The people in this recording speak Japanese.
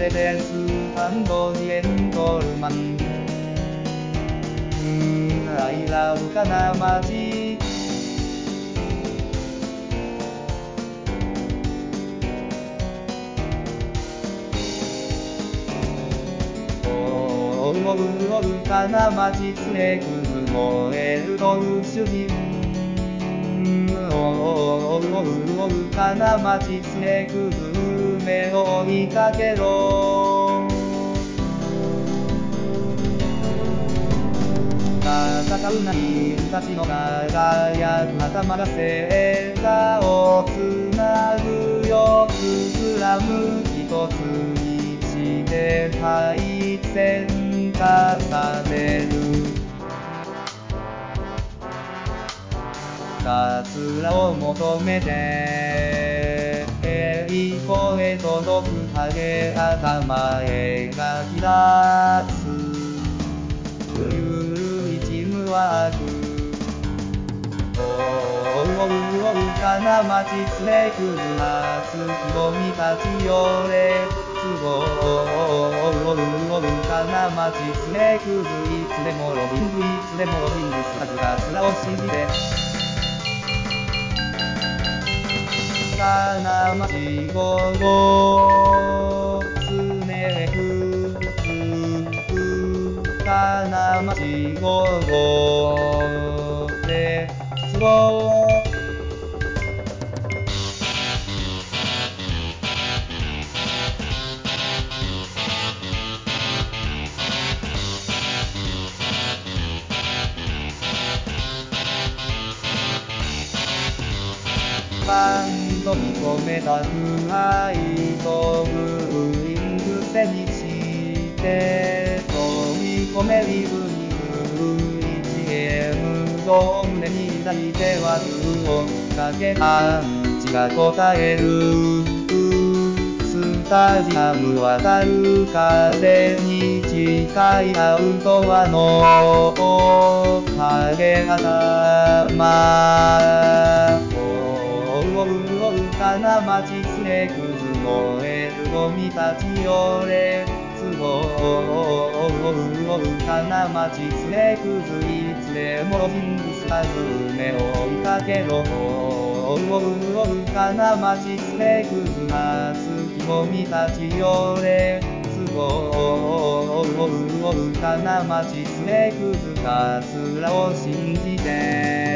レデスジェントルマン。I love 金町。おうおうおう金町つれくず燃えると主人。おうおうおう金町つれくず目を追いかけろ。戦うナインたちの輝く頭が星座をつなぐよ。スラム一つにして敗戦重ねる。桂を求めて栄光へ届く影頭へ描き出す。ゆるいチームワーク。おうおうおう金町つれくず夏君たちよれつご。おうおうおう金町つれくずいつでもロビングいつでもロビングすはずがつらを信じて。金町午後スネフ金町午後レッツゴー。バンドに込めた不愛とブーイング背にして飛び込めリブに1M を胸に抱いてはグをかけパンチが答える。スタジアム渡る風に近いアウトワの影頭。おうおう金町つれくず燃えるゴミたちよれつご。おうおう金町つれくずいつでもロジングスはず目を追いかけろ。おうおうおう金町つれくず夏きゴミたちよれつご。おうおうおう金町つれくず桂を信じて。